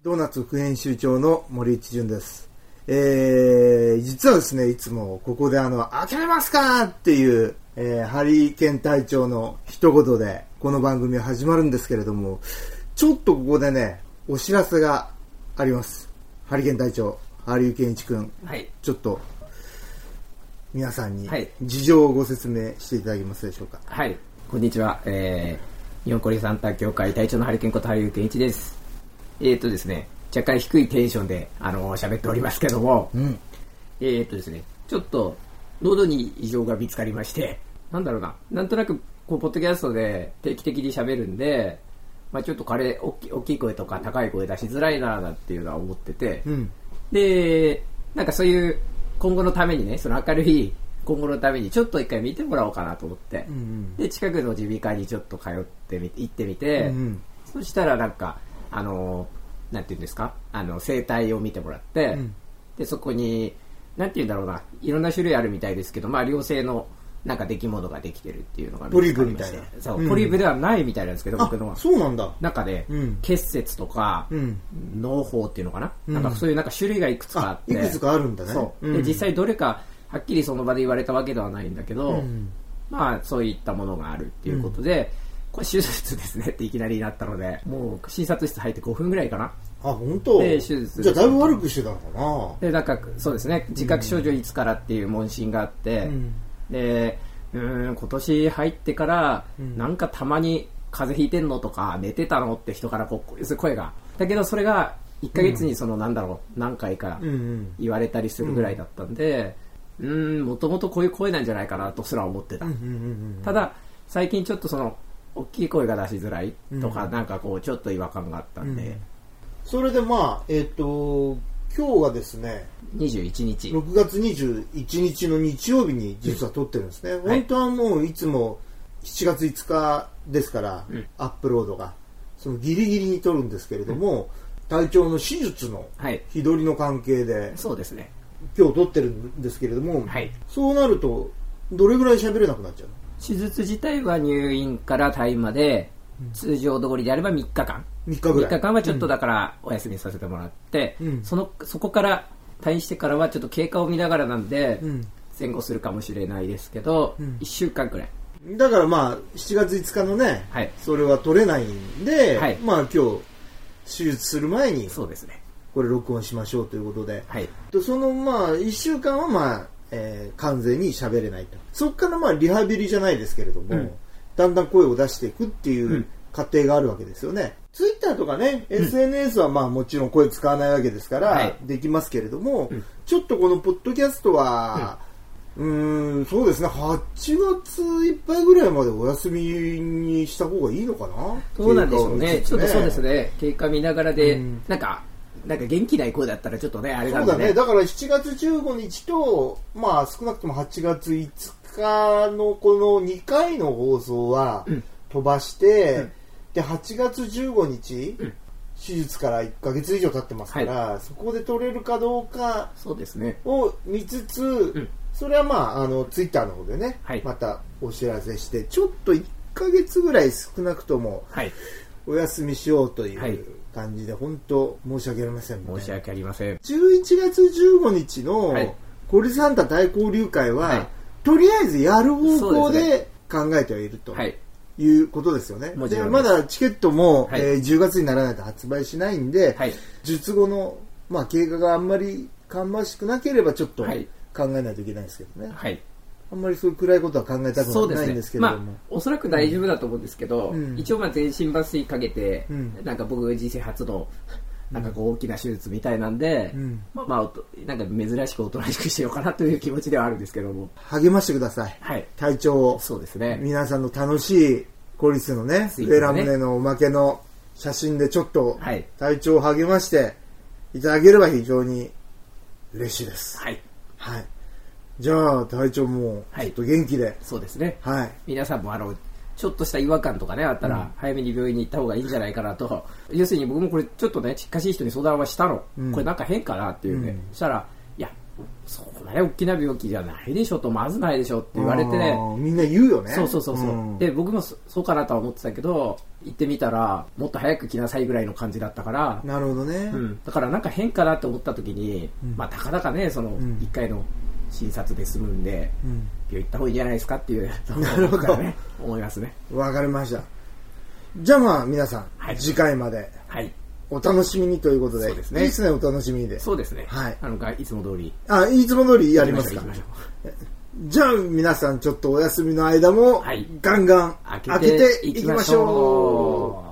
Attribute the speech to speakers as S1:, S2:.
S1: ドーナツ副編集長の森一淳です。実はですね、いつもここで開けれますかっていう、ハリケン隊長の一言でこの番組は始まるんですけれども、ちょっとここでね、お知らせがあります。ハリケン隊長、ハリウケンイチ君、はい、ちょっと皆さんに事情をご説明していただけますでしょうか。
S2: はい、こんにちは。日本コリサンター協会隊長のハリケンことハリウケンイチです。ですね、若干低いテンションで喋っておりますけども、ですね、ちょっと喉に異常が見つかりまして、なんとなくこうポッドキャストで定期的に喋るんで、ちょっと大きい声とか高い声出しづらいなっていうのは思ってて、で、なんかそういう今後のためにね、その明るい今後のためにちょっと一回見てもらおうかなと思って、で近くの耳鼻科にちょっと行ってみて、そしたらなんかなんていうんですか、生態を見てもらって、でそこになんていうんだろうな、いろんな種類あるみたいですけど、良性のなんか出来物ができてるっていうのが
S1: ポリープみたいな。
S2: そう、ポリープではないみたいなんですけど、僕のは。
S1: そうなんだ。
S2: 中で、結節とか、嚢胞っていうのかな、なんかそういうなんか種類がいくつかあって。
S1: いくつかあるんだね。
S2: そう。で、実際どれか、はっきりその場で言われたわけではないんだけど、そういったものがあるっていうことで、これ手術ですねっていきなりなったので、もう診察室入って5分ぐらいかな。
S1: あ、本当。
S2: で、手術。
S1: じゃあだいぶ悪くしてたのかな。
S2: で、なんか、そうですね、自覚症状いつからっていう問診があって、で、今年入ってから、なんかたまに風邪ひいてんのとか寝てたのって人から声が。だけどそれが1ヶ月に何回か言われたりするぐらいだったんで、もともとこういう声なんじゃないかなとすら思ってた。ただ、最近ちょっと大きい声が出しづらいとか、なんかこう、ちょっと違和感があったんで。
S1: それで今日がですね、
S2: 21日。
S1: 6月21日の日曜日に実は撮ってるんですね。本当はもういつも7月5日ですから、アップロードが。そのギリギリに撮るんですけれども、隊長の手術の日取りの関係で、
S2: そうですね。
S1: 今日撮ってるんですけれども、そうなると、どれぐらい喋れなくなっちゃうの？
S2: 手術自体は入院から退院まで、通常通りであれば3日間。
S1: 3日ぐらい。
S2: 3日間はちょっとだからお休みさせてもらって、そこから退院してからはちょっと経過を見ながらなんで、前後するかもしれないですけど、1週間くらい。
S1: だから7月5日のね、それは取れないんで、今日手術する前に、
S2: そうですね。
S1: これ録音しましょうということで、その1週間は完全に喋れないと。そこからリハビリじゃないですけれども、だんだん声を出していくっていう過程があるわけですよね。ツイッターとかね、SNS はもちろん声使わないわけですから、できますけれども、ちょっとこのポッドキャストは、そうですね、8月いっぱいぐらいまでお休みにした方がいいのかな。
S2: どうなんでしょうね。ちょっとそうですね、経過見ながらで、なんか元気ない声だったらちょっとね、あれなんでね。
S1: そうだね、だから7月15日と、少なくとも8月5日のこの2回の放送は飛ばして、で8月15日、手術から1ヶ月以上経ってますから、そこで取れるかどうかを見つつ、それはツイッターの方でね、またお知らせして、ちょっと1ヶ月ぐらい少なくともお休みしようという感じで、本当申し訳ありませんね。
S2: 申し訳ありません。
S1: 11月15日のコリサンタ大交流会は、とりあえずやる方向で考えてはいると。いうことですよね。でまだチケットも、10月にならないと発売しないんで、術後の、経過があんまり芳しくなければちょっと考えないといけないですけどね。あんまりそういう暗いことは考えたくないんですけれども、
S2: おそらく大丈夫だと思うんですけど、一応全身麻酔かけて、なんか僕人生初のなんか大きな手術みたいなんで、なんか珍しくおとなしくしようかなという気持ちではあるんですけども、
S1: 励ましてください。体調を。
S2: そうですね。
S1: 皆さんの楽しいコリスのね、上ラムネのおまけの写真でちょっと体調を励ましていただければ非常に嬉しいです。じゃあ隊長もちょっと元気で。
S2: そうですね。皆さんもちょっとした違和感とかねあったら早めに病院に行った方がいいんじゃないかなと、要するに僕もこれちょっとね近しい人に相談はしたの、これなんか変かなっていうね、したらいやそんなに大きな病気じゃないでしょと、まずないでしょって言われてね。
S1: みんな言うよね。
S2: そうそうそうそう、うん、で僕もそうかなとは思ってたけど、行ってみたらもっと早く来なさいぐらいの感じだったから。
S1: なるほどね、
S2: うん、だからなんか変かなって思った時に、うん、まあたかだかねその1回の診察で済むんで、うん、病院行った方がいいんじゃないですかっていう、
S1: なるほど、
S2: ね、思いますね。
S1: わかりました。じゃあまあ皆さん、はい、次回までお楽しみにということで、そうですね、いいですね、お楽しみにで。
S2: そうですね、
S1: はい、
S2: いつも通り
S1: いつも通りやりますか。じゃあ皆さんちょっとお休みの間も、はい、ガンガン開けていきましょう。